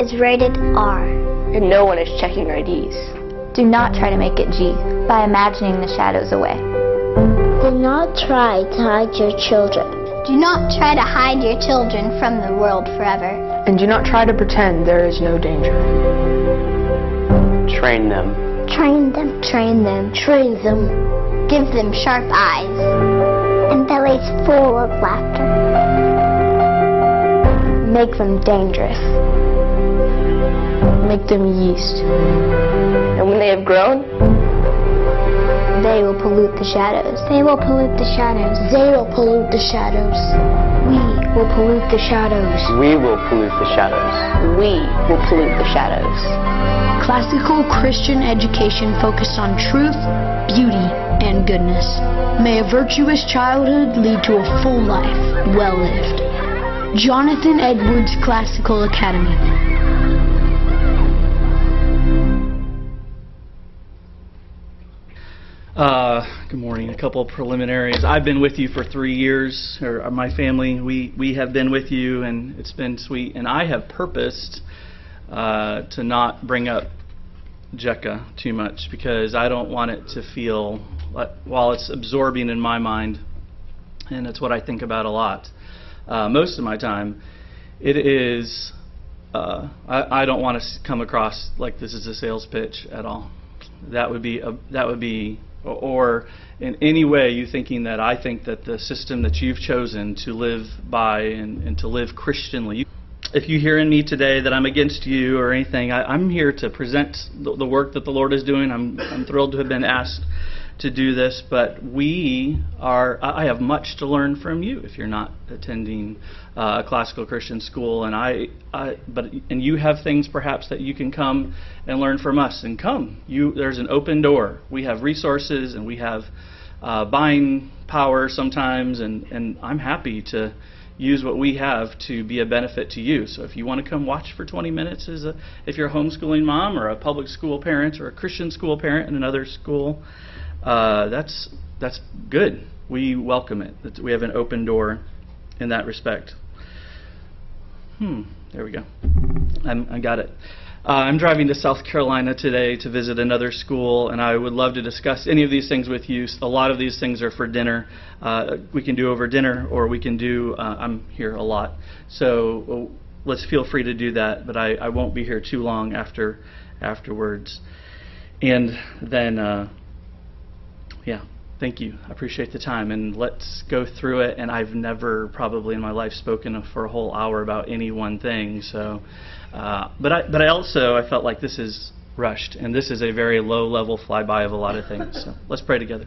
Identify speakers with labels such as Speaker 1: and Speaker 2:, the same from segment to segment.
Speaker 1: is rated R.
Speaker 2: And no one is checking your IDs.
Speaker 3: Do not try to make it G by imagining the shadows away.
Speaker 1: Do not try to hide your children.
Speaker 4: Do not try to hide your children from the world forever.
Speaker 2: And do not try to pretend there is no danger.
Speaker 5: Train them.
Speaker 1: Train them.
Speaker 4: Train them.
Speaker 1: Train them.
Speaker 4: Give them sharp eyes.
Speaker 1: And bellies full of laughter.
Speaker 3: Make them dangerous. Make them yeast.
Speaker 2: And when they have grown,
Speaker 3: they will pollute the shadows.
Speaker 1: They will pollute the shadows.
Speaker 3: They will pollute the shadows.
Speaker 1: We will pollute the shadows.
Speaker 5: We will pollute the shadows.
Speaker 2: we will pollute the shadows.
Speaker 6: Classical Christian education focused on truth, beauty, and goodness. May a virtuous childhood lead to a full life, well lived. Jonathan Edwards Classical Academy.
Speaker 7: Good morning. A couple of preliminaries. I've been with you for 3 years, or my family. We have been with you, and it's been sweet. And I have purposed to not bring up Jekka too much because I don't want it to feel like, while it's absorbing in my mind, and it's what I think about a lot. Most of my time, it is. I don't want to come across like this is a sales pitch at all. That would be. Or in any way you thinking that I think that the system that you've chosen to live by and to live Christianly. If you hear in me today that I'm against you or anything, I'm here to present the work that the Lord is doing. I'm thrilled to have been asked to do this, but I have much to learn from you if you're not attending a classical Christian school, and and you have things perhaps that you can come and learn from us, and there's an open door. We have resources and we have buying power sometimes, and I'm happy to use what we have to be a benefit to you. So if you want to come watch for 20 minutes, if you're a homeschooling mom or a public school parent or a Christian school parent in another school, that's good. We welcome it. We have an open door in that respect. There we go. I got it. I'm driving to South Carolina today to visit another school, and I would love to discuss any of these things with you. A lot of these things are for dinner. We can do over dinner, or we can do, I'm here a lot. So let's feel free to do that, but I won't be here too long afterwards. And then, thank you. I appreciate the time, and let's go through it. And I've never probably in my life spoken for a whole hour about any one thing. So, but I felt like this is rushed, and this is a very low-level flyby of a lot of things. So let's pray together.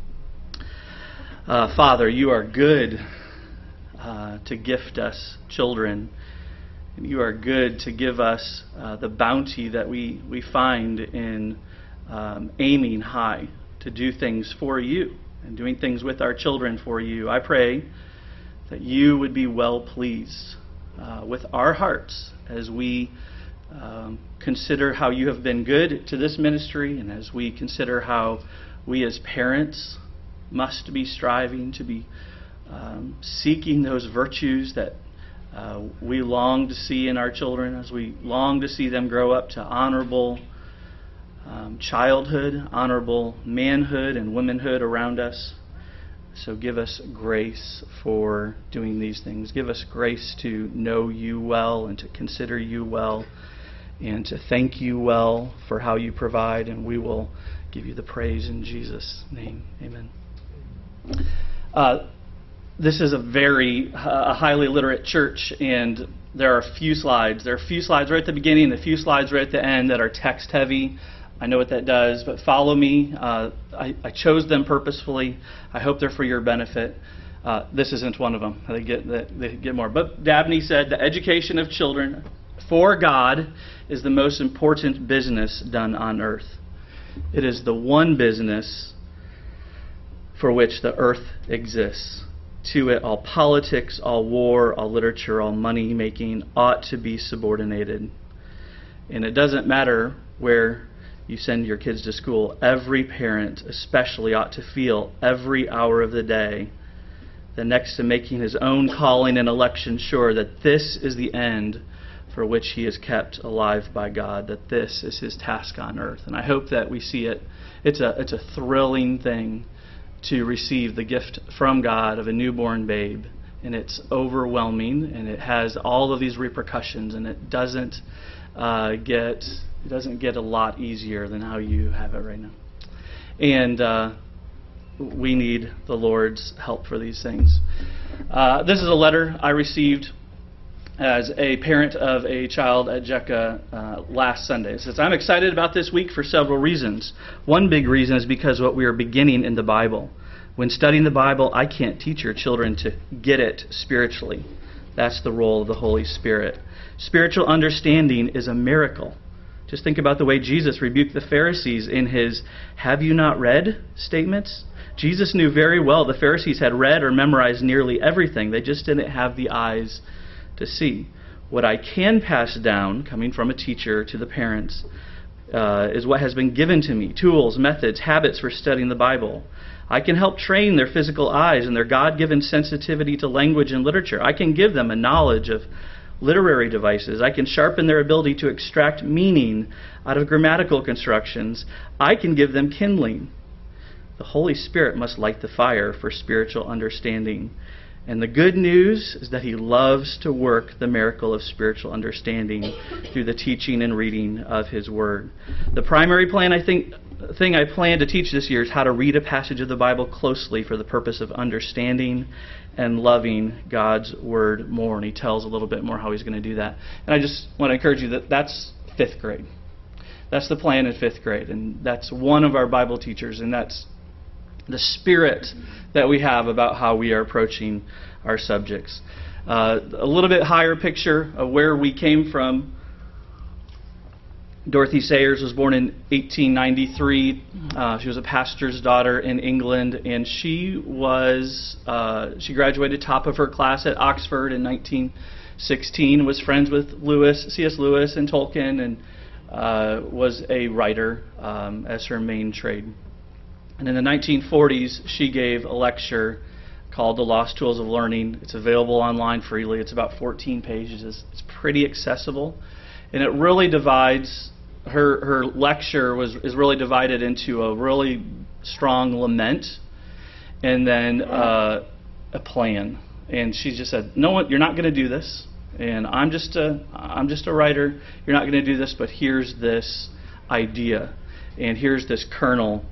Speaker 7: Father, you are good to gift us children. And you are good to give us the bounty that we find in aiming high to do things for you and doing things with our children for you. I pray that you would be well pleased with our hearts as we consider how you have been good to this ministry, and as we consider how we as parents must be striving to be seeking those virtues that we long to see in our children, as we long to see them grow up to honorable childhood, honorable manhood and womanhood around us. So give us grace for doing these things. Give us grace to know you well and to consider you well and to thank you well for how you provide, and we will give you the praise in Jesus' name. Amen. This is a very highly literate church, and there are a few slides. There are a few slides right at the beginning and a few slides right at the end that are text heavy. I know what that does, but follow me. I chose them purposefully. I hope they're for your benefit. This isn't one of them. They get more. But Dabney said, the education of children for God is the most important business done on earth. It is the one business for which the earth exists. To it, all politics, all war, all literature, all money making ought to be subordinated. And it doesn't matter where you send your kids to school. Every parent especially ought to feel every hour of the day that next to making his own calling and election sure that this is the end for which he is kept alive by God, that this is his task on earth. And I hope that we see it. It's a thrilling thing to receive the gift from God of a newborn babe, and it's overwhelming, and it has all of these repercussions, and it doesn't get a lot easier than how you have it right now. And we need the Lord's help for these things. This is a letter I received as a parent of a child at JECA last Sunday. It says, I'm excited about this week for several reasons. One big reason is because what we are beginning in the Bible. When studying the Bible, I can't teach your children to get it spiritually. That's the role of the Holy Spirit. Spiritual understanding is a miracle. Just think about the way Jesus rebuked the Pharisees in his "have you not read" statements. Jesus knew very well the Pharisees had read or memorized nearly everything. They just didn't have the eyes to see. What I can pass down, coming from a teacher to the parents, is what has been given to me. Tools, methods, habits for studying the Bible. I can help train their physical eyes and their God-given sensitivity to language and literature. I can give them a knowledge of literary devices. I can sharpen their ability to extract meaning out of grammatical constructions. I can give them kindling. The Holy Spirit must light the fire for spiritual understanding. And the good news is that he loves to work the miracle of spiritual understanding through the teaching and reading of his word. The primary thing I plan to teach this year is how to read a passage of the Bible closely for the purpose of understanding and loving God's word more. And he tells a little bit more how he's going to do that. And I just want to encourage you that that's 5th grade. That's the plan in 5th grade. And that's one of our Bible teachers. And that's the spirit that we have about how we are approaching our subjects. A little bit higher picture of where we came from. Dorothy Sayers was born in 1893. She was a pastor's daughter in England, and she graduated top of her class at Oxford in 1916. Was friends with C.S. Lewis and Tolkien, and was a writer as her main trade. And in the 1940s, she gave a lecture called The Lost Tools of Learning. It's available online freely. It's about 14 pages. It's pretty accessible. And it really divides, her lecture is really divided into a really strong lament and then a plan. And she just said, no, you're not going to do this. And I'm just a writer. You're not going to do this, but here's this idea. And here's this kernel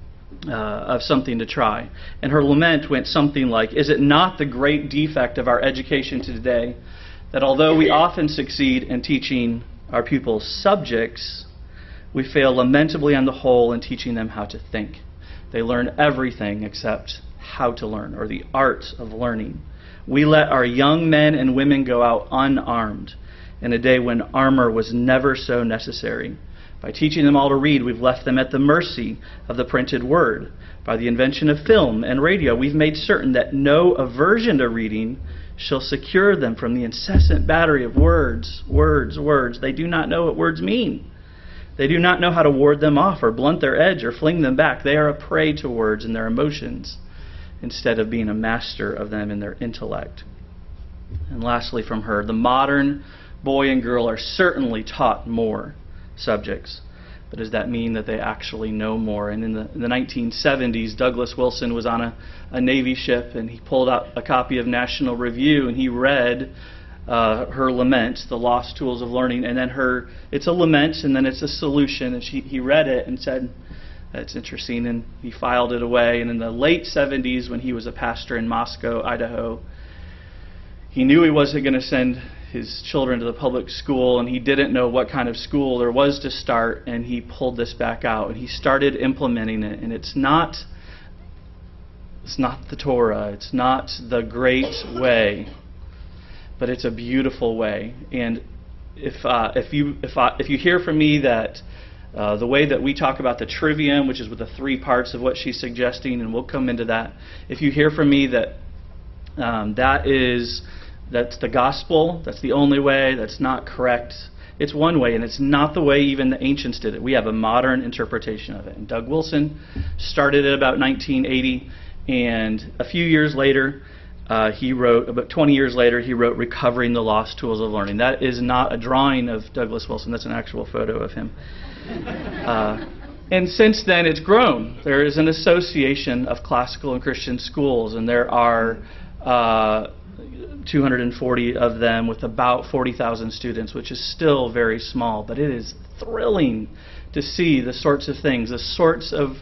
Speaker 7: of something to try. And her lament went something like, is it not the great defect of our education today that although we often succeed in teaching our pupils subjects, we fail lamentably on the whole in teaching them how to think? They learn everything except how to learn, or the art of learning. We let our young men and women go out unarmed in a day when armor was never so necessary. By teaching them all to read, we've left them at the mercy of the printed word. By the invention of film and radio, we've made certain that no aversion to reading shall secure them from the incessant battery of words, words, words. They do not know what words mean. They do not know how to ward them off or blunt their edge or fling them back. They are a prey to words and their emotions instead of being a master of them in their intellect. And lastly from her, the modern boy and girl are certainly taught more subjects. But does that mean that they actually know more? And in the 1970s, Douglas Wilson was on a Navy ship, and he pulled out a copy of National Review, and he read her lament, The Lost Tools of Learning, and then it's a lament, and then it's a solution. And he read it and said, that's interesting, and he filed it away. And in the late 70s, when he was a pastor in Moscow, Idaho, he knew he wasn't going to send his children to the public school, and he didn't know what kind of school there was to start, and he pulled this back out, and he started implementing it. And it's not the Torah, it's not the great way, but it's a beautiful way. And if you hear from me that the way that we talk about the trivium, which is with the 3 parts of what she's suggesting, and we'll come into that, if you hear from me that that's the gospel, that's the only way, that's not correct. It's one way, and it's not the way even the ancients did it. We have a modern interpretation of it. And Doug Wilson started it about 1980, and a few years later, he wrote, about 20 years later, he wrote Recovering the Lost Tools of Learning. That is not a drawing of Douglas Wilson. That's an actual photo of him. And since then, it's grown. There is an association of classical and Christian schools, and there are 240 of them with about 40,000 students, which is still very small, but it is thrilling to see the sorts of things, the sorts of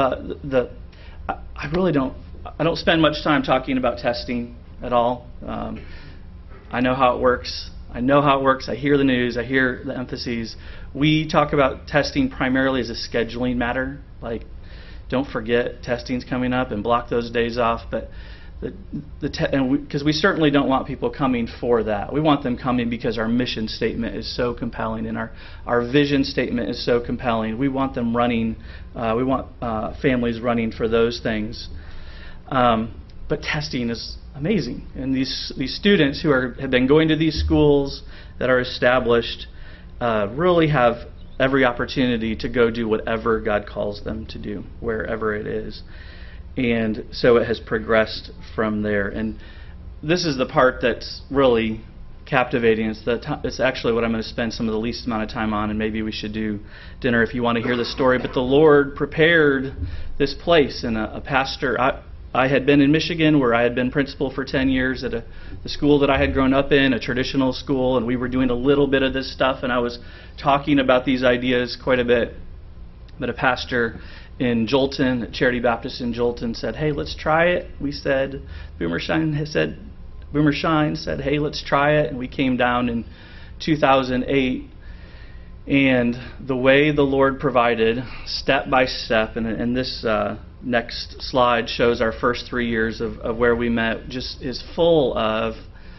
Speaker 7: I don't spend much time talking about testing at all. I know how it works. I hear the news. I hear the emphases. We talk about testing primarily as a scheduling matter. Like, don't forget testing's coming up and block those days off. But because we certainly don't want people coming for that. We want them coming because our mission statement is so compelling and our vision statement is so compelling. We want them running. We want families running for those things. But testing is amazing, and these students who have been going to these schools that are established really have every opportunity to go do whatever God calls them to do, wherever it is. And so it has progressed from there. And this is the part that's really captivating. It's actually what I'm going to spend some of the least amount of time on, and maybe we should do dinner if you want to hear the story. But the Lord prepared this place, and a pastor. I had been in Michigan, where I had been principal for 10 years at the school that I had grown up in, a traditional school, and we were doing a little bit of this stuff, and I was talking about these ideas quite a bit. But a pastor in Jolton, Charity Baptist in Jolton, said, "Hey, let's try it." We said, Boomer Shine said, "Hey, let's try it." And we came down in 2008. And the way the Lord provided, step by step, and this next slide shows our first 3 years of where we met, just is full of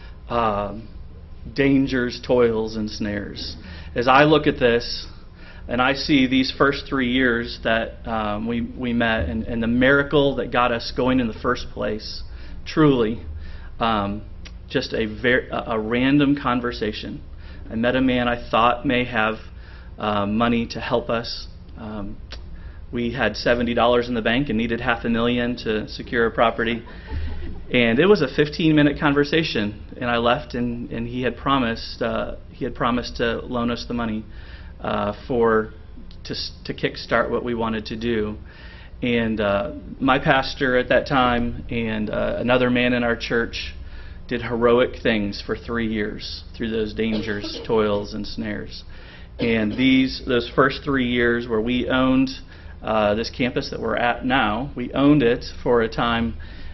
Speaker 7: dangers, toils, and snares. As I look at this, and I see these first 3 years that we met, and the miracle that got us going in the first place, truly, just a random conversation. I met a man I thought may have money to help us. We had $70 in the bank and needed $500,000 to secure a property. And it was a 15-minute conversation, and I left, and he had promised to loan us the money to kickstart what we wanted to do. And my pastor at that time and another man in our church did heroic things for 3 years through those dangers, toils, and snares. And those first 3 years where we owned this campus that we're at now, we owned it for a time.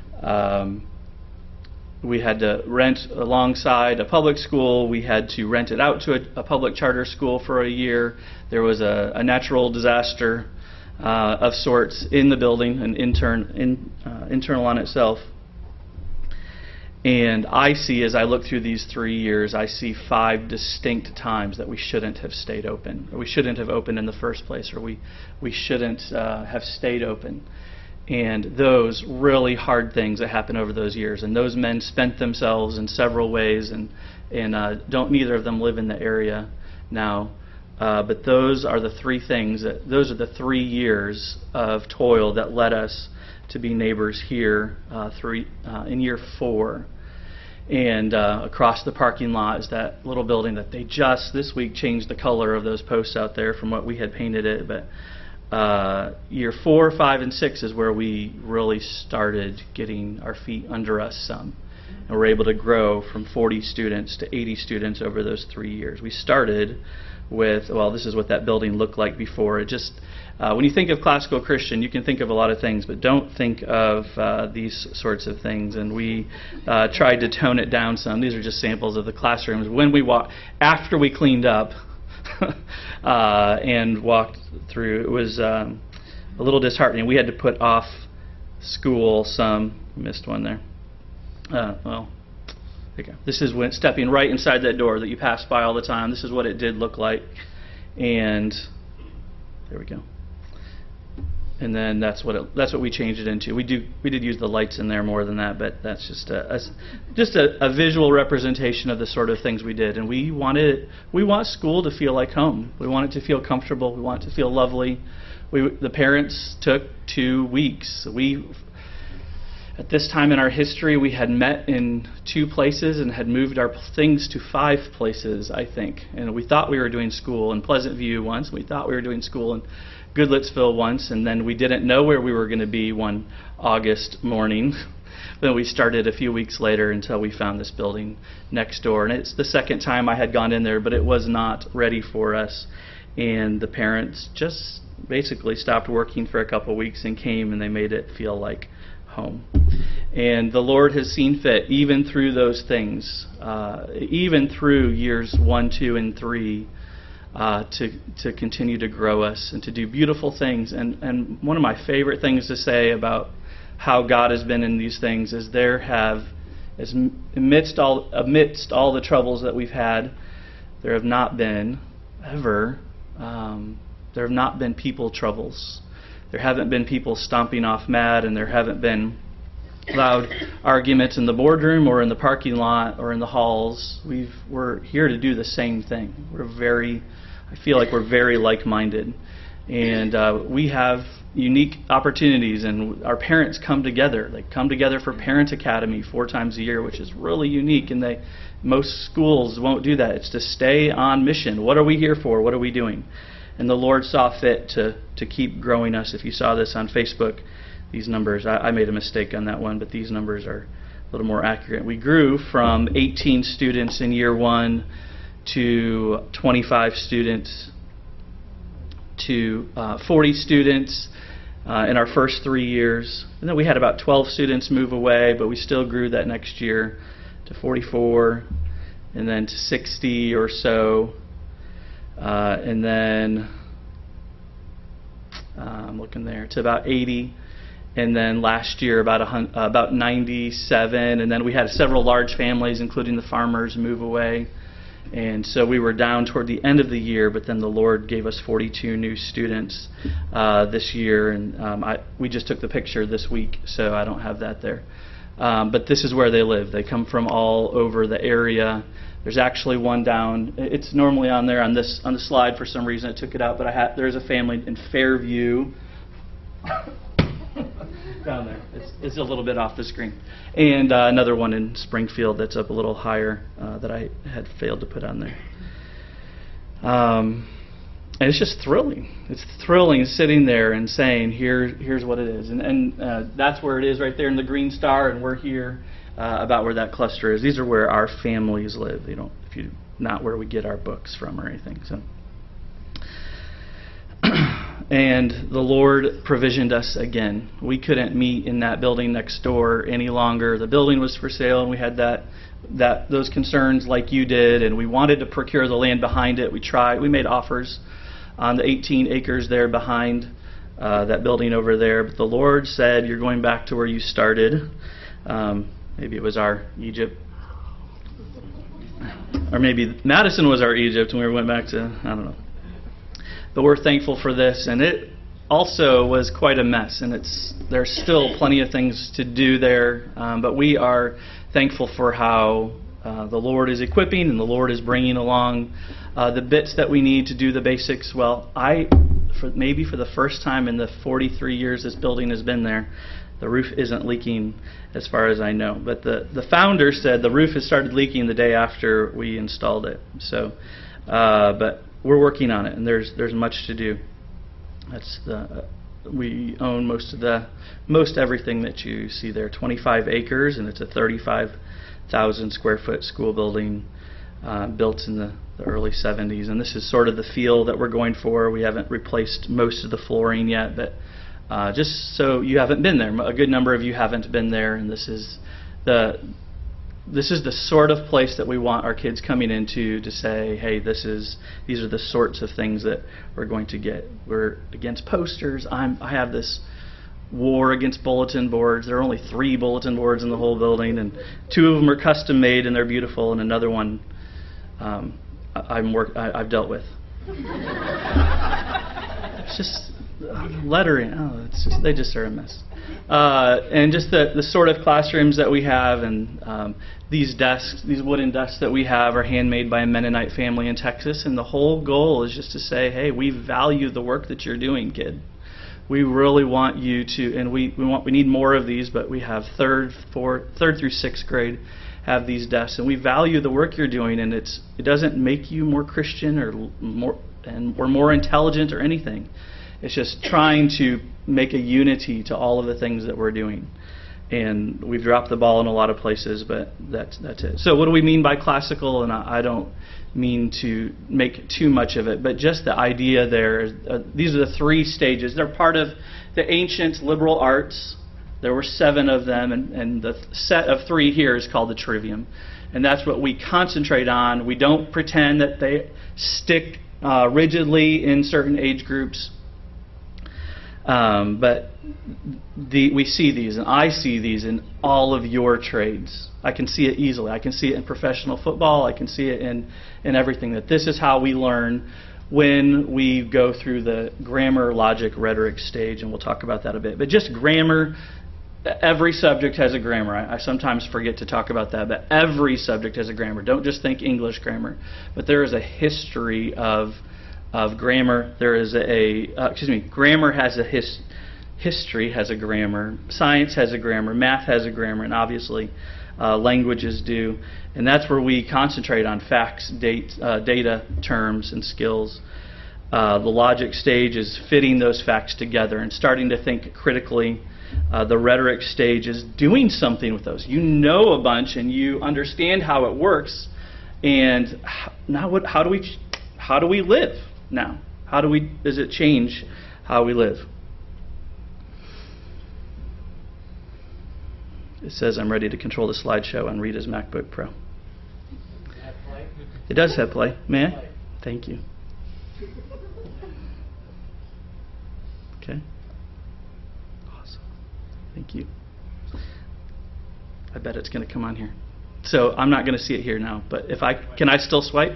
Speaker 7: We had to rent alongside a public school. We had to rent it out to a public charter school for a year. There was a natural disaster of sorts in the building, an internal on itself. And I see, as I look through these 3 years, I see 5 distinct times that we shouldn't have stayed open, or we shouldn't have opened in the first place, or we shouldn't have stayed open. And those really hard things that happened over those years. And those men spent themselves in several ways, and neither of them live in the area now. But those are the 3 things, those are the 3 years of toil that led us to be neighbors here in year 4. And across the parking lot is that little building that they just this week changed the color of those posts out there from what we had painted it. But year 4, 5, and 6 is where we really started getting our feet under us some. And we're able to grow from 40 students to 80 students over those 3 years. We started with, this is what that building looked like before. It just, when you think of classical Christian, you can think of a lot of things, but don't think of these sorts of things. And we tried to tone it down some. These are just samples of the classrooms. When we after we cleaned up and walked through, it was a little disheartening. We had to put off school some. Missed one there. Okay. This is when stepping right inside that door that you pass by all the time. This is what it did look like, and there we go. And then that's what we changed it into. We did use the lights in there more than that, but that's just a visual representation of the sort of things we did. And we want school to feel like home. We want it to feel comfortable. We want it to feel lovely. The parents took 2 weeks. At this time in our history, we had met in 2 places and had moved our things to 5 places, I think. And we thought we were doing school in Pleasant View once. We thought we were doing school in Goodlettsville once. And then we didn't know where we were going to be one August morning. Then we started a few weeks later until we found this building next door. And it's the second time I had gone in there, but it was not ready for us. And the parents just basically stopped working for a couple of weeks and came, and they made it feel like home. And the Lord has seen fit, even through those things, even through years 1, 2, and 3, to continue to grow us and to do beautiful things. And one of my favorite things to say about how God has been in these things is amidst all the troubles that we've had, there have not been ever there have not been people troubles. There haven't been people stomping off mad, and there haven't been loud arguments in the boardroom or in the parking lot or in the halls. We're here to do the same thing. I feel like we're very like-minded, and we have unique opportunities, and our parents come together. They come together for Parent Academy 4 times a year, which is really unique, and most schools won't do that. It's to stay on mission. What are we here for? What are we doing? And the Lord saw fit to keep growing us. If you saw this on Facebook, these numbers, I made a mistake on that one, but these numbers are a little more accurate. We grew from 18 students in year 1 to 25 students to 40 students in our first 3 years. And then we had about 12 students move away, but we still grew that next year to 44, and then to 60 or so. And then I'm looking there to about 80, and then last year about 97, and then we had several large families, including the farmers, move away, and so we were down toward the end of the year. But then the Lord gave us 42 new students this year, and we just took the picture this week, so I don't have that there. But this is where they live. They come from all over the area. There's actually one down. It's normally on there on the slide. For some reason, I took it out. But there's a family in Fairview down there. It's a little bit off the screen, and another one in Springfield that's up a little higher that I had failed to put on there. And it's just thrilling. It's thrilling sitting there and saying, here's what it is. And that's where it is right there in the green star, and we're here about where that cluster is. These are where our families live. Not where we get our books from or anything. So, and the Lord provisioned us again. We couldn't meet in that building next door any longer. The building was for sale, and we had those concerns like you did, and we wanted to procure the land behind it. We made offers on the 18 acres there behind that building over there. But the Lord said, you're going back to where you started. Maybe it was our Egypt. Or maybe Madison was our Egypt and we went back to, I don't know. But we're thankful for this. And it also was quite a mess. And there's still plenty of things to do there. But we are thankful for how the Lord is equipping and the Lord is bringing along the bits that we need to do the basics. Well, maybe for the first time in the 43 years this building has been there, the roof isn't leaking as far as I know. But the founder said the roof has started leaking the day after we installed it. So, but we're working on it, and there's much to do. We own most everything that you see there. 25 acres, and it's a 35,000 square foot school building built in the early 70s. And this is sort of the feel that we're going for. We haven't replaced most of the flooring yet, but just so you haven't been there, a good number of you haven't been there, and this is the sort of place that we want our kids coming into to say, hey, these are the sorts of things that we're going to get. We're against posters. I have this war against bulletin boards. There are only 3 bulletin boards in the whole building, and 2 of them are custom made and they're beautiful, and another one I've dealt with. It's just lettering. They just are a mess. And just the sort of classrooms that we have, and these wooden desks that we have are handmade by a Mennonite family in Texas, and the whole goal is just to say, hey, we value the work that you're doing, kid. We really want you to, and we need more of these, but we have third through sixth grade have these desks, and we value the work you're doing, and it doesn't make you more Christian or more intelligent or anything. It's just trying to make a unity to all of the things that we're doing. And we've dropped the ball in a lot of places, but that's it. So what do we mean by classical? And I don't mean to make too much of it, but just the idea there. These are the three stages. They're part of the ancient liberal arts. There were 7 of them, and the set of 3 here is called the trivium. And that's what we concentrate on. We don't pretend that they stick rigidly in certain age groups. But we see these, and I see these in all of your trades. I can see it easily. I can see it in professional football. I can see it in everything, that this is how we learn when we go through the grammar, logic, rhetoric stage, and we'll talk about that a bit. But just grammar, every subject has a grammar. I sometimes forget to talk about that, but every subject has a grammar. Don't just think English grammar, but there is a history of grammar. There is grammar has a history has a grammar. Science has a grammar. Math has a grammar, and obviously languages do. And that's where we concentrate on facts, data, terms, and skills. The logic stage is fitting those facts together and starting to think critically. The rhetoric stage is doing something with those. You know a bunch and you understand how it works. And now how do we live now? Does it change how we live? It says I'm ready to control the slideshow on Rita's MacBook Pro. It does have play. May I? Thank you. Okay. Awesome. Thank you. I bet it's going to come on here. So I'm not going to see it here now, but can I still swipe?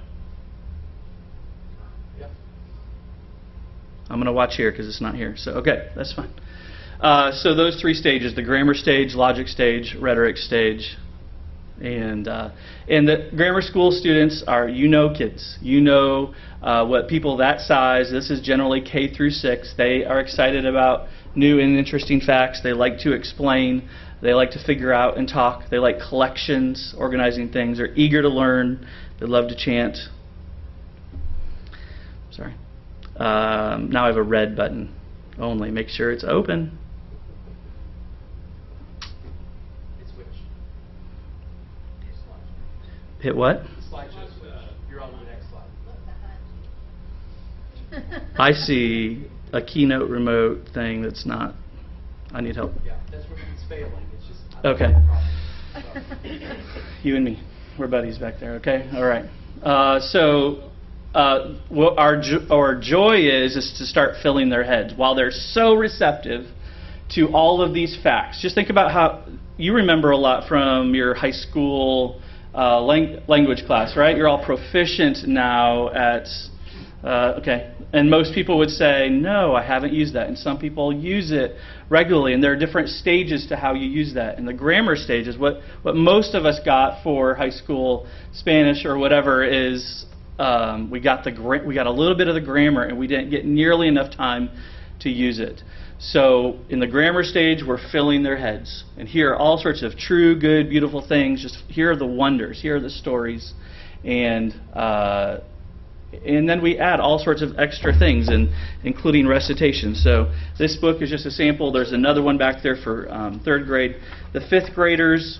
Speaker 7: I'm going to watch here because it's not here. So okay, that's fine. So those 3 stages: the grammar stage, logic stage, rhetoric stage. And the grammar school students are, kids. What people that size, this is generally K through 6, they are excited about new and interesting facts. They like to explain. They like to figure out and talk. They like collections, organizing things. They're eager to learn. They love to chant. Sorry. Now I have a red button only. Make sure it's open. Hit what?
Speaker 8: You're on the next slide.
Speaker 7: I see a keynote remote thing that's not. I need help.
Speaker 8: Yeah, that's where it's failing. It's just.
Speaker 7: Okay. You and me, we're buddies back there. Okay. All right. What our joy is to start filling their heads while they're so receptive to all of these facts. Just think about how you remember a lot from your high school language class, right? You're all proficient now at, okay. And most people would say, no, I haven't used that. And some people use it regularly. And there are different stages to how you use that. And the grammar stage is what most of us got for high school Spanish or whatever is, we got a little bit of the grammar and we didn't get nearly enough time to use it. So in the grammar stage, we're filling their heads and hear all sorts of true, good, beautiful things. Just hear the wonders, hear the stories, and then we add all sorts of extra things, including recitation. So this book is just a sample. There's another one back there for 3rd grade. The 5th graders,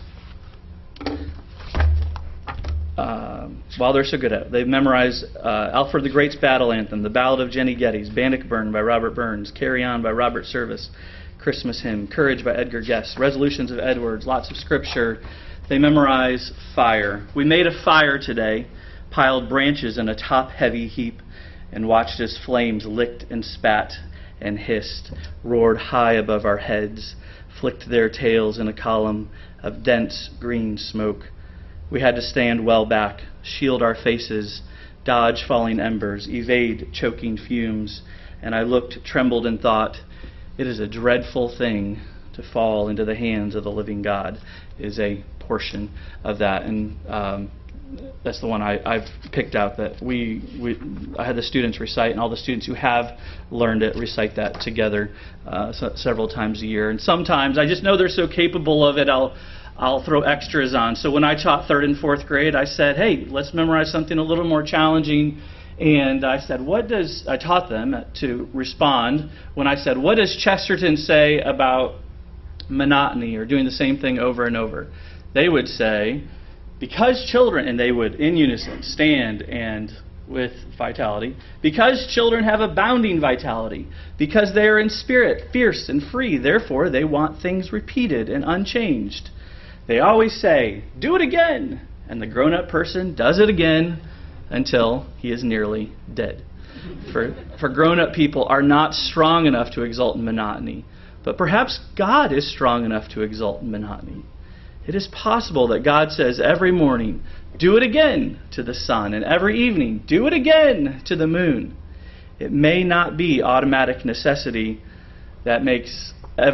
Speaker 7: while they're so good at it, they've memorized Alfred the Great's Battle Anthem, The Ballad of Jenny Geddes, Bannockburn by Robert Burns, Carry On by Robert Service, Christmas Hymn, Courage by Edgar Guest, Resolutions of Edwards, lots of scripture. They memorize fire. We made a fire today, piled branches in a top-heavy heap, and watched as flames licked and spat and hissed, roared high above our heads, flicked their tails in a column of dense green smoke. We had to stand well back, shield our faces, dodge falling embers, evade choking fumes, and I looked, trembled, and thought, it is a dreadful thing to fall into the hands of the living God, is a portion of that. And that's the one I've picked out that I had the students recite, and all the students who have learned it recite that together several times a year. And sometimes I just know they're so capable of it, I'll throw extras on. So when I taught 3rd and 4th grade, I said, hey, let's memorize something a little more challenging. And I said, I taught them to respond when I said, what does Chesterton say about monotony or doing the same thing over and over? They would say, because children, and they would in unison stand and with vitality, because children have abounding vitality, because they are in spirit fierce and free, therefore they want things repeated and unchanged. They always say, do it again, and the grown-up person does it again until he is nearly dead. For grown-up people are not strong enough to exult in monotony, but perhaps God is strong enough to exult in monotony. It is possible that God says every morning, do it again to the sun, and every evening, do it again to the moon. It may not be automatic necessity that makes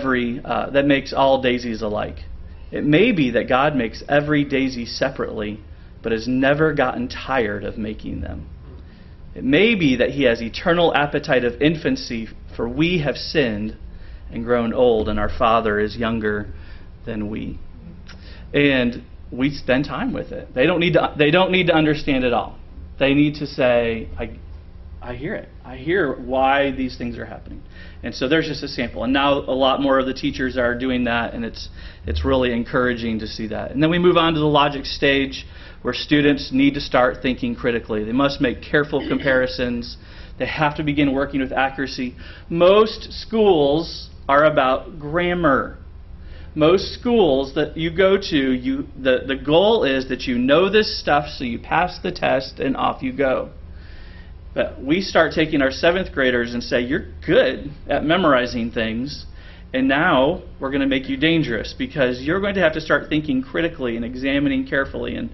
Speaker 7: all daisies alike. It may be that God makes every daisy separately, but has never gotten tired of making them. It may be that He has eternal appetite of infancy, for we have sinned and grown old, and our Father is younger than we. And we spend time with it. They don't need to understand it all. They need to say, I hear it. I hear why these things are happening. And so there's just a sample. And now a lot more of the teachers are doing that, and it's really encouraging to see that. And then we move on to the logic stage, where students need to start thinking critically. They must make careful comparisons. They have to begin working with accuracy. Most schools are about grammar. Most schools that you go to, the goal is that you know this stuff so you pass the test and off you go. But we start taking our 7th graders and say, you're good at memorizing things, and now we're going to make you dangerous because you're going to have to start thinking critically and examining carefully. And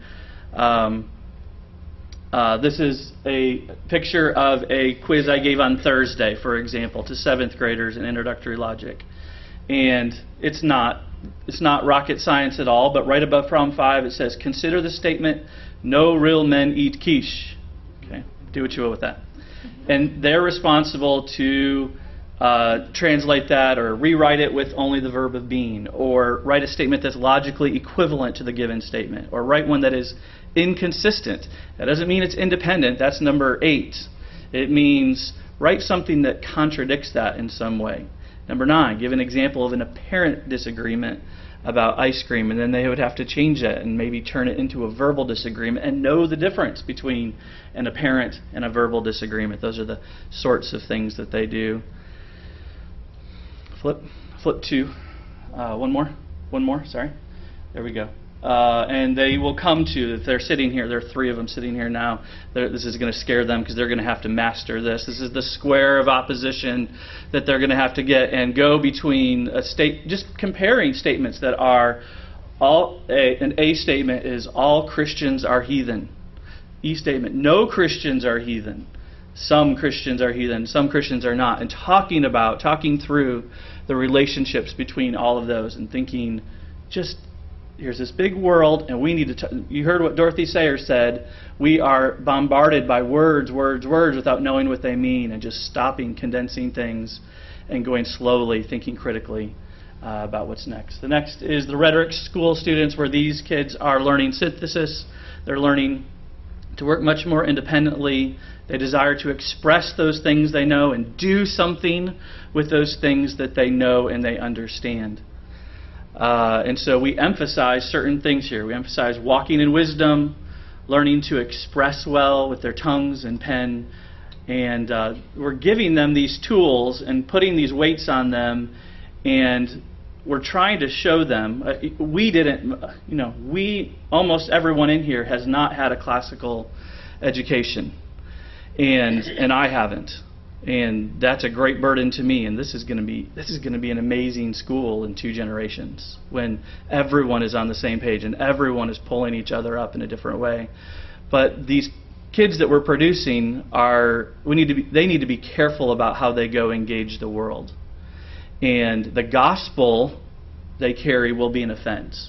Speaker 7: this is a picture of a quiz I gave on Thursday, for example, to 7th graders in introductory logic. And it's not rocket science at all, but right above problem 5 it says, consider the statement, no real men eat quiche. Okay, do what you will with that. And they're responsible to translate that or rewrite it with only the verb of being, or write a statement that's logically equivalent to the given statement, or write one that is inconsistent. That doesn't mean it's independent. That's number 8. It means write something that contradicts that in some way. Number 9, give an example of an apparent disagreement about ice cream, and then they would have to change that and maybe turn it into a verbal disagreement and know the difference between an apparent and a verbal disagreement. Those are the sorts of things that they do. Flip to one more, sorry. There we go. And they will come to, if they're sitting here, there are 3 of them sitting here now, this is going to scare them because they're going to have to master this. This is the square of opposition that they're going to have to get and go between just comparing statements that are an A statement is all Christians are heathen. E statement, no Christians are heathen. Some Christians are heathen, some Christians are not. And talking through the relationships between all of those and thinking, here's this big world, and we need to... You heard what Dorothy Sayers said. We are bombarded by words without knowing what they mean, and just stopping, condensing things, and going slowly, thinking critically about what's next. The next is the rhetoric school students, where these kids are learning synthesis. They're learning to work much more independently. They desire to express those things they know and do something with those things that they know and they understand. And so we emphasize certain things here. We emphasize walking in wisdom, learning to express well with their tongues and pen, and we're giving them these tools and putting these weights on them, and we're trying to show them. Almost everyone in here has not had a classical education, and I haven't. And that's a great burden to me. And this is going to be an amazing school in 2 generations when everyone is on the same page and everyone is pulling each other up in a different way. But these kids that we're producing they need to be careful about how they go engage the world. And the gospel they carry will be an offense.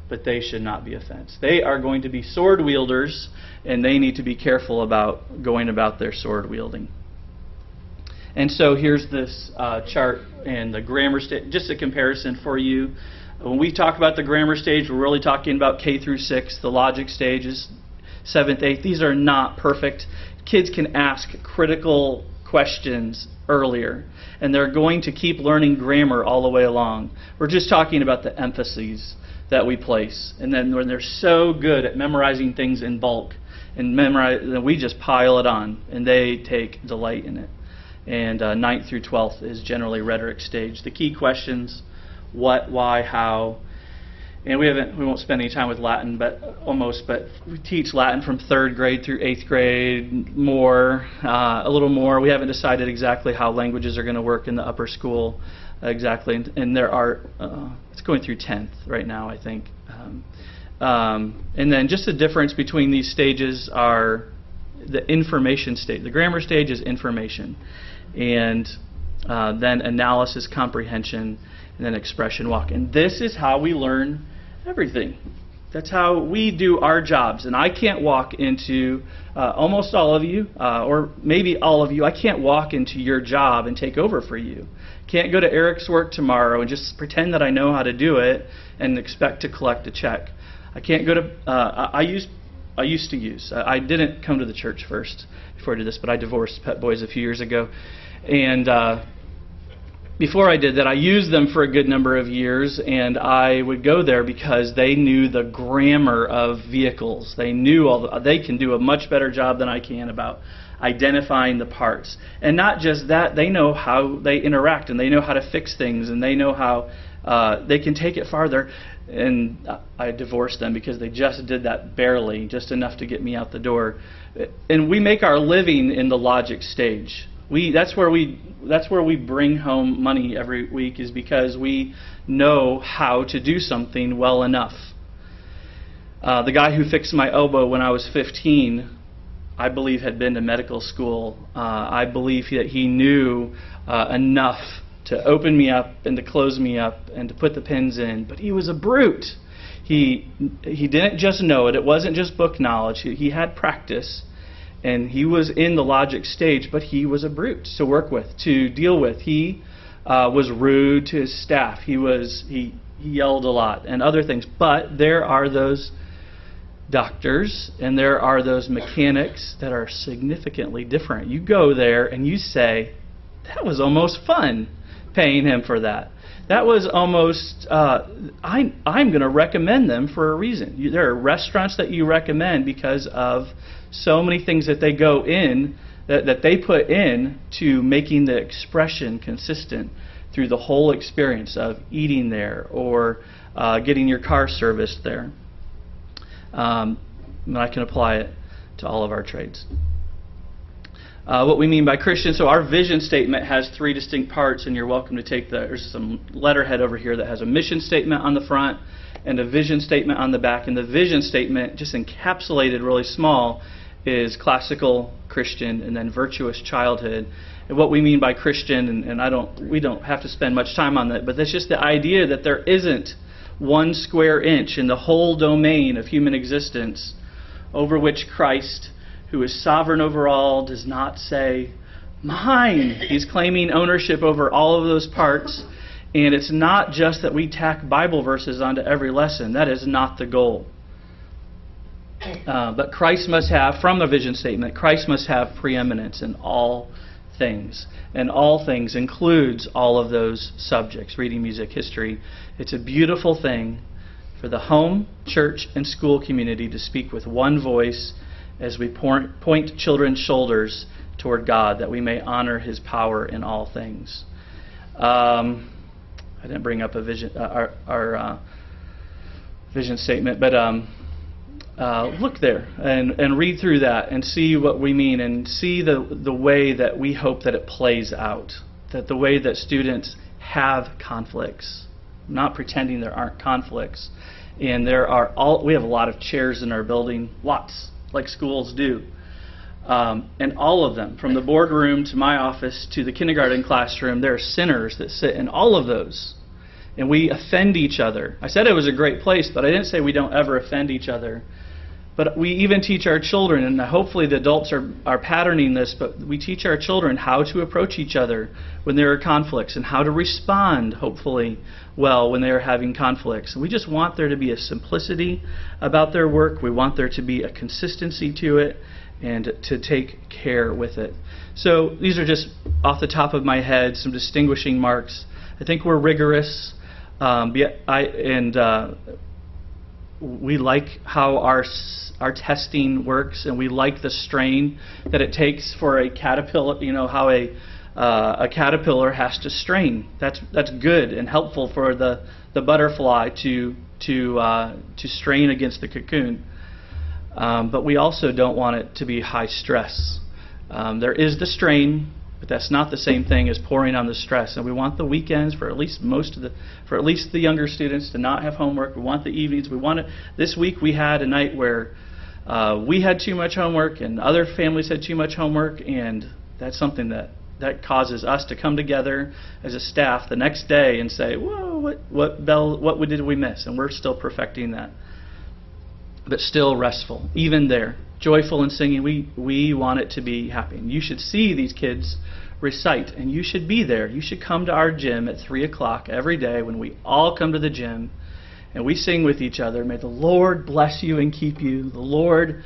Speaker 7: but they should not be a fence. They are going to be sword wielders, and they need to be careful about going about their sword wielding. And so here's this chart and the grammar stage, just a comparison for you. When we talk about the grammar stage, we're really talking about K through 6. The logic stage is 7th, 8th. These are not perfect. Kids can ask critical questions earlier, and they're going to keep learning grammar all the way along. We're just talking about the emphases that we place. And then when they're so good at memorizing things in bulk, and then we just pile it on, and they take delight in it. And 9th through 12th is generally rhetoric stage. The key questions: what, why, how. And we won't spend any time with Latin, but we teach Latin from 3rd grade through 8th grade, a little more. We haven't decided exactly how languages are going to work in the upper school exactly. And there are, it's going through 10th right now, I think. And then just the difference between these stages are the information stage. The grammar stage is information. And then analysis, comprehension, and then expression walk. And this is how we learn everything. That's how we do our jobs. And I can't walk into almost all of you, or maybe all of you, I can't walk into your job and take over for you. Can't go to Eric's work tomorrow and just pretend that I know how to do it and expect to collect a check. I can't go to, I didn't come to the church first before I did this, but I divorced Pet Boys a few years ago. And before I did that, I used them for a good number of years, and I would go there because they knew the grammar of vehicles. They knew they can do a much better job than I can about identifying the parts. And not just that, they know how they interact, and they know how to fix things, and they know how they can take it farther. And I divorced them because they just did that barely, just enough to get me out the door. And we make our living in the logic stage. That's where we bring home money every week, is because we know how to do something well enough. The guy who fixed my elbow when I was 15, I believe, had been to medical school. I believe that he knew enough to open me up and to close me up and to put the pins in. But he was a brute. He didn't just know it. It wasn't just book knowledge. He had practice. And he was in the logic stage, but he was a brute to work with, to deal with. He was rude to his staff. He yelled a lot and other things. But there are those doctors and there are those mechanics that are significantly different. You go there and you say, that was almost fun paying him for that. That was almost, I'm going to recommend them for a reason. There are restaurants that you recommend because of so many things that they go in, that they put in to making the expression consistent through the whole experience of eating there or getting your car serviced there. And I can apply it to all of our trades. What we mean by Christian, so our vision statement has 3 distinct parts, and you're welcome to take there's some letterhead over here that has a mission statement on the front and a vision statement on the back. And the vision statement, just encapsulated really small, is classical Christian and then virtuous childhood. And what we mean by Christian, and we don't have to spend much time on that, but that's just the idea that there isn't 1 square inch in the whole domain of human existence over which Christ, who is sovereign over all, does not say, mine. He's claiming ownership over all of those parts. And it's not just that we tack Bible verses onto every lesson. That is not the goal. But Christ must have, from the vision statement, Christ must have preeminence in all things. And all things includes all of those subjects: reading, music, history. It's a beautiful thing for the home, church, and school community to speak with one voice as we point children's shoulders toward God, that we may honor His power in all things. I didn't bring up a vision, our vision statement, but look there and read through that and see what we mean, and see the way that we hope that it plays out, that the way that students have conflicts. I'm not pretending there aren't conflicts, and we have a lot of chairs in our building, lots, like schools do. And all of them, from the boardroom to my office to the kindergarten classroom, there are sinners that sit in all of those. and we offend each other. I said it was a great place, but I didn't say we don't ever offend each other. But we even teach our children, and hopefully the adults are patterning this, but we teach our children how to approach each other when there are conflicts and how to respond, hopefully, well when they are having conflicts. And we just want there to be a simplicity about their work. We want there to be a consistency to it and to take care with it. So these are just off the top of my head some distinguishing marks. I think we're rigorous, we like how our testing works, and we like the strain that it takes for a caterpillar. You know how a caterpillar has to strain. That's good and helpful for the butterfly to strain against the cocoon. But we also don't want it to be high stress. There is the strain, but that's not the same thing as pouring on the stress. And we want the weekends for at least the younger students to not have homework. We want the evenings. This week we had a night where we had too much homework and other families had too much homework, and that's something that causes us to come together as a staff the next day and say, whoa, what did we miss? And we're still perfecting that. But still restful, even there. Joyful in singing, we want it to be happy. And you should see these kids recite, and you should be there. You should come to our gym at 3 o'clock every day when we all come to the gym, and we sing with each other. May the Lord bless you and keep you. The Lord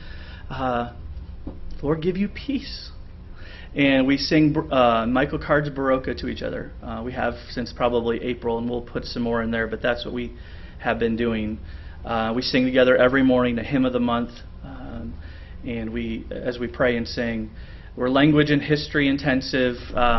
Speaker 7: give you peace. And we sing Michael Card's Baroka to each other. We have since probably April, and we'll put some more in there, but that's what we have been doing. We sing together every morning the hymn of the month, and as we pray and sing, we're language and history intensive.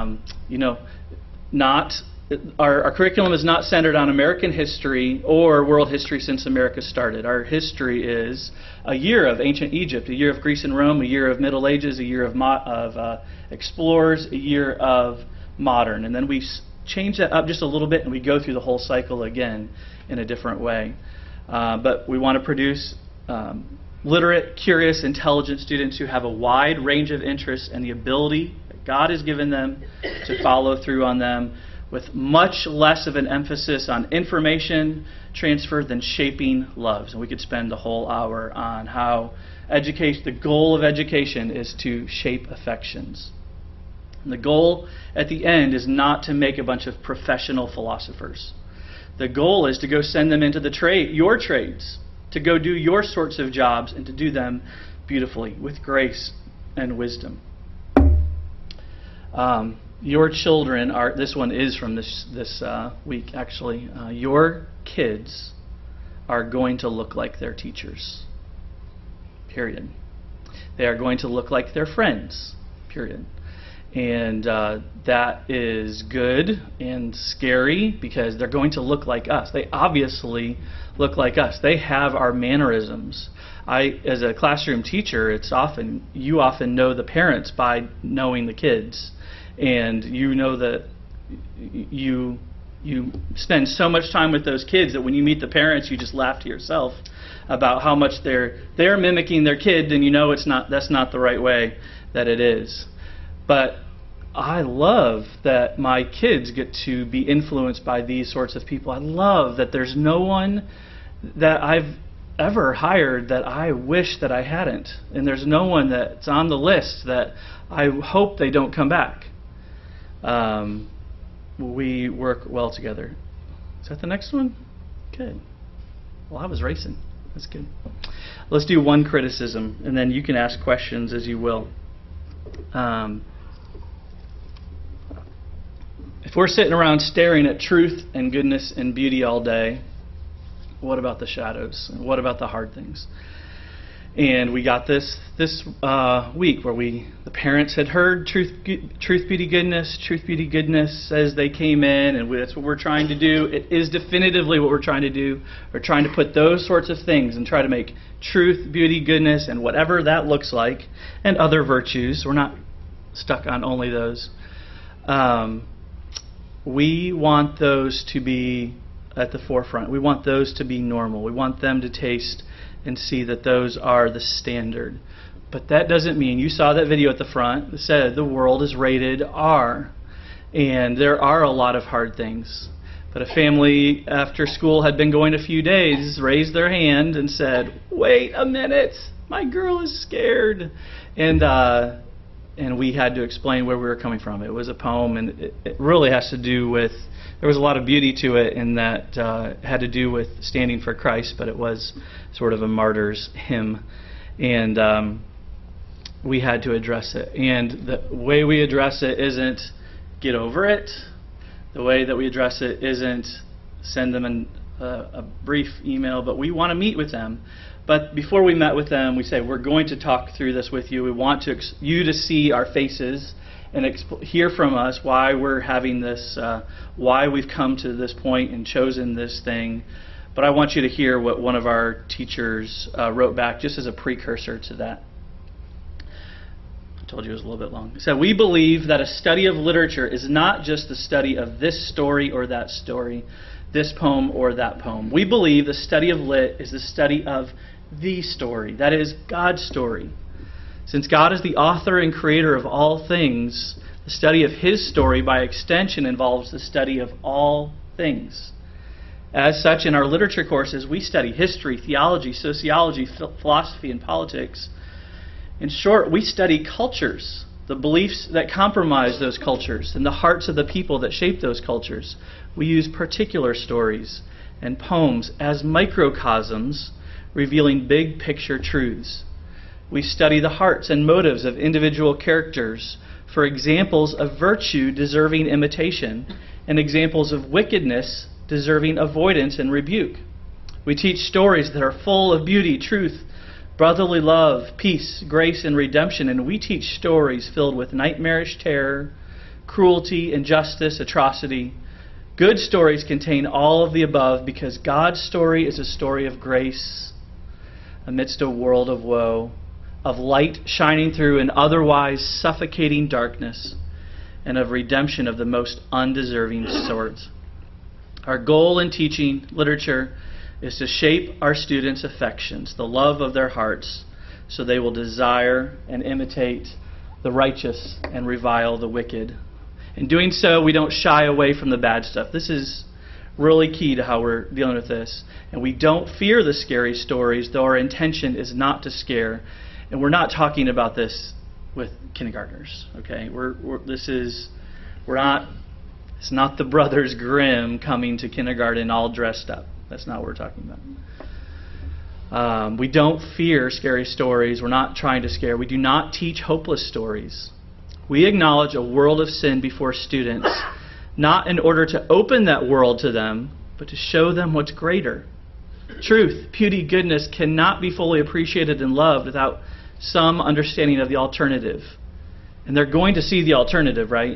Speaker 7: Our curriculum is not centered on American history or world history since America started. Our history is a year of ancient Egypt, a year of Greece and Rome, a year of Middle Ages, a year of explorers, a year of modern, and then we change that up just a little bit, and we go through the whole cycle again in a different way. But we want to produce literate, curious, intelligent students who have a wide range of interests and the ability that God has given them to follow through on them, with much less of an emphasis on information transfer than shaping loves. And we could spend the whole hour on how the goal of education is to shape affections. And the goal at the end is not to make a bunch of professional philosophers. The goal is to go send them into your trades, to go do your sorts of jobs and to do them beautifully with grace and wisdom. Your children are, this one is from this week actually, your kids are going to look like their teachers, period. They are going to look like their friends, period. And that is good and scary because they're going to look like us. They obviously look like us. They have our mannerisms. As a classroom teacher, you often know the parents by knowing the kids. And you know that you spend so much time with those kids that when you meet the parents, you just laugh to yourself about how much they're mimicking their kid, and you know that's not the right way that it is. But I love that my kids get to be influenced by these sorts of people. I love that there's no one that I've ever hired that I wish that I hadn't. And there's no one that's on the list that I hope they don't come back. We work well together. Is that the next one? Good. Well, I was racing. That's good. Let's do one criticism, and then you can ask questions as you will. If we're sitting around staring at truth and goodness and beauty all day, what about the shadows? What about the hard things? And we got this week where the parents had heard truth, beauty, goodness as they came in, and that's what we're trying to do. It is definitively what we're trying to do. We're trying to put those sorts of things and try to make truth, beauty, goodness, and whatever that looks like, and other virtues. We're not stuck on only those. We want those to be at the forefront. We want those to be normal. We want them to taste and see that those are the standard. But that doesn't mean, you saw that video at the front that said the world is rated R. And there are a lot of hard things. But a family, after school had been going a few days, raised their hand and said, "Wait a minute, my girl is scared." And we had to explain where we were coming from. It was a poem, and it really has to do with, there was a lot of beauty to it in that had to do with standing for Christ, but it was sort of a martyr's hymn. And we had to address it. And the way we address it isn't get over it. The way that we address it isn't send them a brief email, but we want to meet with them. But before we met with them, we say, we're going to talk through this with you. We want you to see our faces and hear from us why we're having this, why we've come to this point and chosen this thing. But I want you to hear what one of our teachers wrote back just as a precursor to that. I told you it was a little bit long. It said, "We believe that a study of literature is not just the study of this story or that story, this poem or that poem. We believe the study of lit is the study of the story, that is, God's story. Since God is the author and creator of all things, the study of His story by extension involves the study of all things. As such, in our literature courses, we study history, theology, sociology, philosophy, and politics. In short, we study cultures, the beliefs that comprise those cultures, and the hearts of the people that shape those cultures. We use particular stories and poems as microcosms, revealing big picture truths. We study the hearts and motives of individual characters for examples of virtue deserving imitation and examples of wickedness deserving avoidance and rebuke. We teach stories that are full of beauty, truth, brotherly love, peace, grace, and redemption, and we teach stories filled with nightmarish terror, cruelty, injustice, atrocity. Good stories contain all of the above because God's story is a story of grace amidst a world of woe, of light shining through an otherwise suffocating darkness, and of redemption of the most undeserving sort. Our goal in teaching literature is to shape our students' affections, the love of their hearts, so they will desire and imitate the righteous and revile the wicked. In doing so, we don't shy away from the bad stuff. This is really key to how we're dealing with this. And we don't fear the scary stories, though our intention is not to scare. And we're not talking about this with kindergartners, okay? It's not the Brothers Grimm coming to kindergarten all dressed up. That's not what we're talking about. We don't fear scary stories. We're not trying to scare. We do not teach hopeless stories. We acknowledge a world of sin before students, not in order to open that world to them, but to show them what's greater. Truth, beauty, goodness cannot be fully appreciated and loved without some understanding of the alternative. And they're going to see the alternative, right?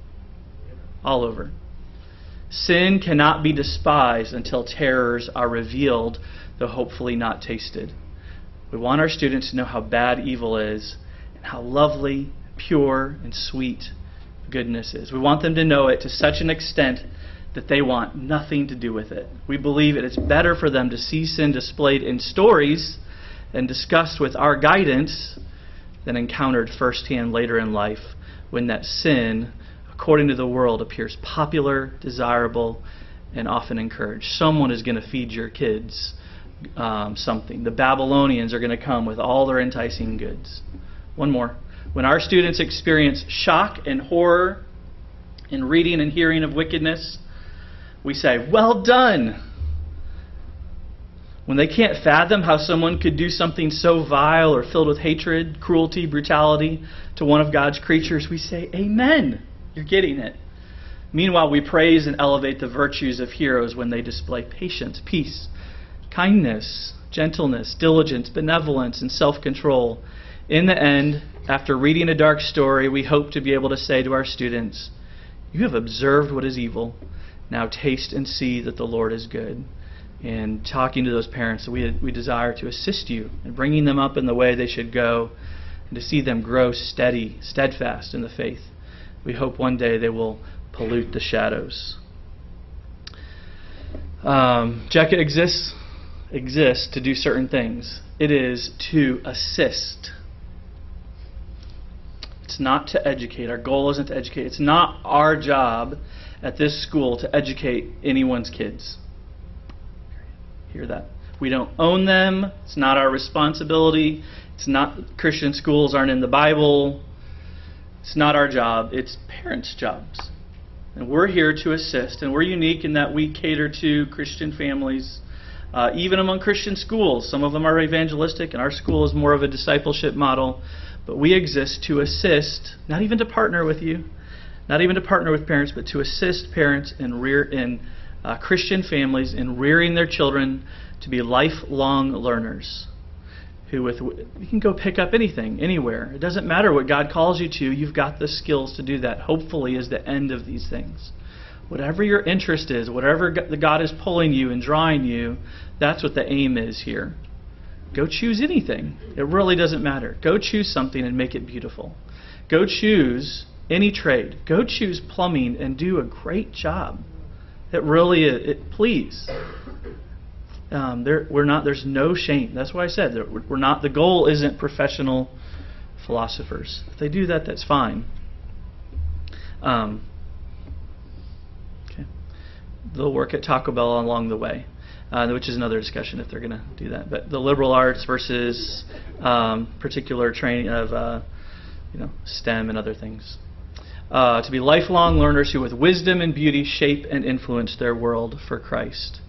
Speaker 7: All over. Sin cannot be despised until terrors are revealed, though hopefully not tasted. We want our students to know how bad evil is and how lovely, pure, and sweet goodness is. We want them to know it to such an extent that they want nothing to do with it. We believe it is better for them to see sin displayed in stories and discussed with our guidance than encountered firsthand later in life when that sin, according to the world, appears popular, desirable, and often encouraged. Someone is going to feed your kids something. The Babylonians are going to come with all their enticing goods. One more. When our students experience shock and horror in reading and hearing of wickedness, we say, "Well done." When they can't fathom how someone could do something so vile or filled with hatred, cruelty, brutality to one of God's creatures, we say, "Amen." You're getting it. Meanwhile, we praise and elevate the virtues of heroes when they display patience, peace, kindness, gentleness, diligence, benevolence, and self-control. In the end, after reading a dark story, we hope to be able to say to our students, "You have observed what is evil. Now taste and see that the Lord is good." And talking to those parents, we desire to assist you in bringing them up in the way they should go and to see them grow steadfast in the faith. We hope one day they will pollute the shadows. JECA exists to do certain things. It is to assist. It's not to educate. Our goal isn't to educate. It's not our job at this school to educate anyone's kids. Hear that? We don't own them. It's not our responsibility. It's not, Christian schools aren't in the Bible. It's not our job. It's parents' jobs. And we're here to assist. And we're unique in that we cater to Christian families, even among Christian schools. Some of them are evangelistic, and our school is more of a discipleship model. But we exist to assist, not even to partner with you, not even to partner with parents, but to assist parents in Christian families in rearing their children to be lifelong learners. You can go pick up anything, anywhere. It doesn't matter what God calls you to. You've got the skills to do that. Hopefully is the end of these things. Whatever your interest is, whatever God is pulling you and drawing you, that's what the aim is here. Go choose anything. It really doesn't matter. Go choose something and make it beautiful. Go choose any trade. Go choose plumbing and do a great job. It really is. Please. There's no shame. That's why I said that we're not. The goal isn't professional philosophers. If they do that, that's fine. Okay. They'll work at Taco Bell along the way, which is another discussion if they're going to do that. But the liberal arts versus particular training of STEM and other things. To be lifelong learners who with wisdom and beauty shape and influence their world for Christ.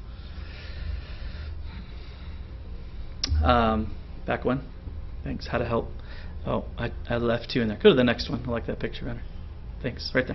Speaker 7: Back one. Thanks. How to help. Oh, I left two in there. Go to the next one. I like that picture better. Thanks. Right there.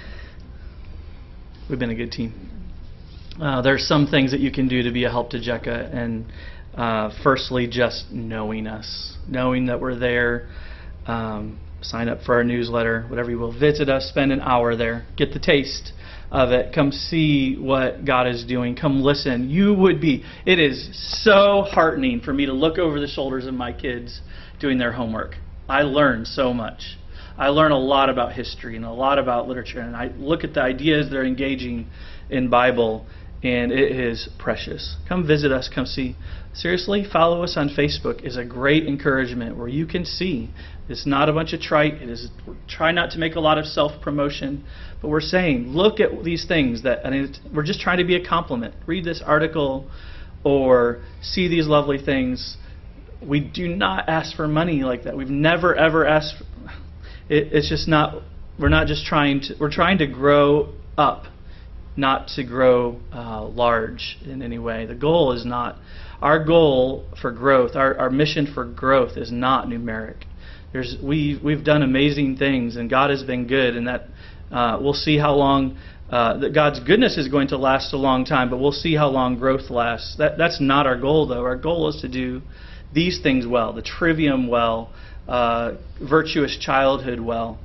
Speaker 7: We've been a good team. There's some things that you can do to be a help to JECA. And firstly, just knowing us. Knowing that we're there. Sign up for our newsletter. Whatever you will. Visit us. Spend an hour there. Get the taste of it. Come see what God is doing. Come listen. It is so heartening for me to look over the shoulders of my kids doing their homework. I learn so much. I learn a lot about history and a lot about literature, and I look at the ideas they're engaging in Bible, and it is precious. Come visit us. Come see. Seriously, follow us on Facebook is a great encouragement where you can see. It's not a bunch of trite. Try not to make a lot of self-promotion, but we're saying, look at these things we're just trying to be a compliment. Read this article or see these lovely things. We do not ask for money like that. We've never ever asked. It's just not. We're not just trying to. We're trying to grow up, not to grow large in any way. The goal is not. Our goal for growth, our mission for growth is not numeric. We've done amazing things, and God has been good, and that we'll see how long that God's goodness is going to last a long time, but we'll see how long growth lasts. That's not our goal, though. Our goal is to do these things well, the trivium well, virtuous childhood well.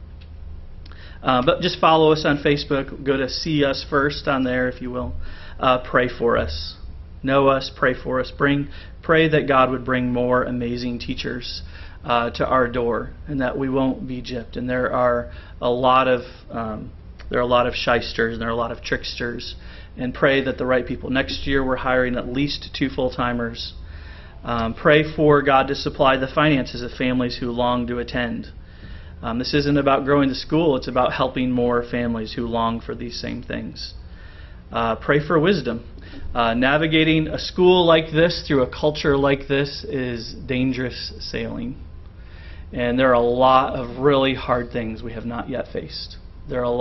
Speaker 7: But just follow us on Facebook. Go to See Us First on there, if you will. Pray for us. Know us. Pray for us. Pray that God would bring more amazing teachers to our door, and that we won't be gypped. And there are a lot of shysters, and there are a lot of tricksters. And pray that the right people. Next year we're hiring at least 2 full-timers. Pray for God to supply the finances of families who long to attend. This isn't about growing the school. It's about helping more families who long for these same things. Pray for wisdom. Navigating a school like this through a culture like this is dangerous sailing. And there are a lot of really hard things we have not yet faced. There are a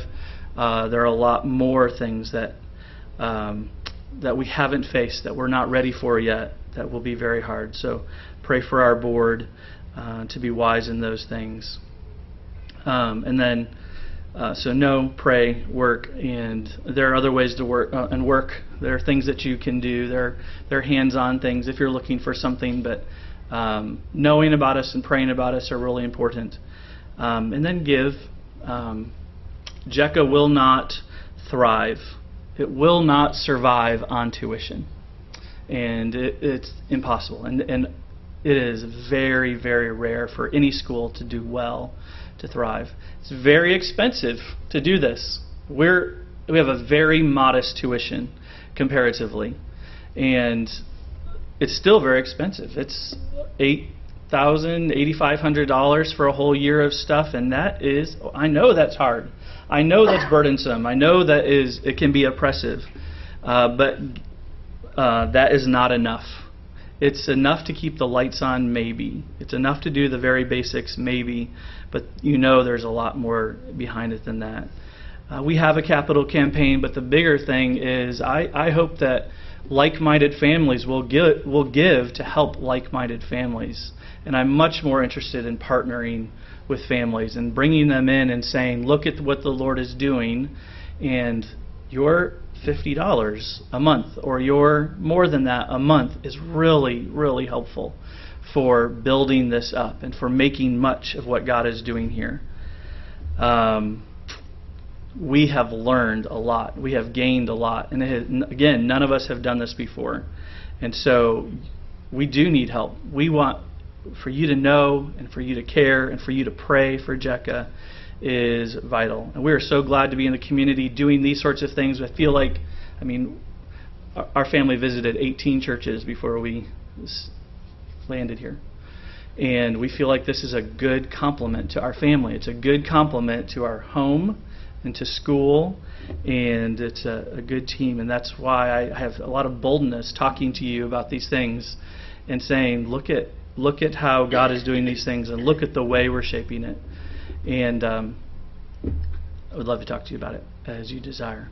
Speaker 7: lot more things that we haven't faced, that we're not ready for yet, that will be very hard. So pray for our board to be wise in those things. And then, so know, pray, work, and there are other ways to work and work. There are things that you can do. There are hands-on things if you're looking for something, but knowing about us and praying about us are really important. And then give. JECA will not thrive. It will not survive on tuition. And it's impossible. And it is very, very rare for any school to do well, to thrive. It's very expensive to do this. We have a very modest tuition comparatively. And it's still very expensive. It's $8,500 for a whole year of stuff, and that is, I know that's hard. I know that's burdensome. I know that it can be oppressive, but that is not enough. It's enough to keep the lights on, maybe. It's enough to do the very basics, maybe, but you know there's a lot more behind it than that. We have a capital campaign, but the bigger thing is I hope that like-minded families will give to help like-minded families. And I'm much more interested in partnering with families and bringing them in and saying, look at what the Lord is doing, and your $50 a month or your more than that a month is really, really helpful for building this up and for making much of what God is doing here. We have learned a lot. We have gained a lot. And again, none of us have done this before. And so we do need help. We want for you to know and for you to care and for you to pray for Jekka is vital. And we are so glad to be in the community doing these sorts of things. I feel like, our family visited 18 churches before we landed here. And we feel like this is a good complement to our family. It's a good complement to our home and to school, and it's a good team. And that's why I have a lot of boldness talking to you about these things and saying, look at how God is doing these things and look at the way we're shaping it. And I would love to talk to you about it as you desire.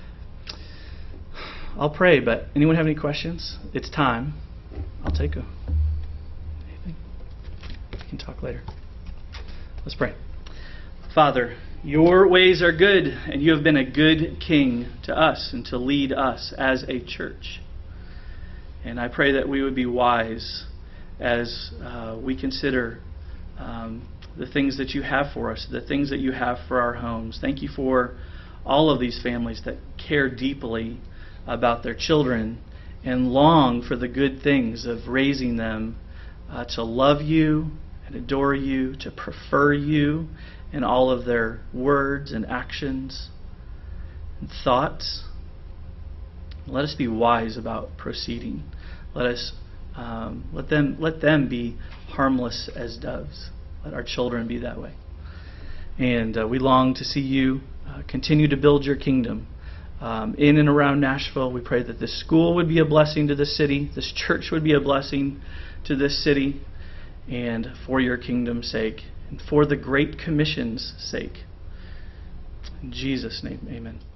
Speaker 7: I'll pray, but anyone have any questions? It's time. I'll take them. Anything? We can talk later. Let's pray. Father, your ways are good, and you have been a good king to us and to lead us as a church. And I pray that we would be wise as we consider the things that you have for us, the things that you have for our homes. Thank you for all of these families that care deeply about their children and long for the good things of raising them to love you and adore you, to prefer you in all of their words and actions and thoughts. Let us be wise about proceeding. Let us let them be harmless as doves. Let our children be that way. And we long to see you continue to build your kingdom in and around Nashville. We pray that this school would be a blessing to this city. This church would be a blessing to this city. And for your kingdom's sake. And for the Great Commission's sake. In Jesus' name, amen.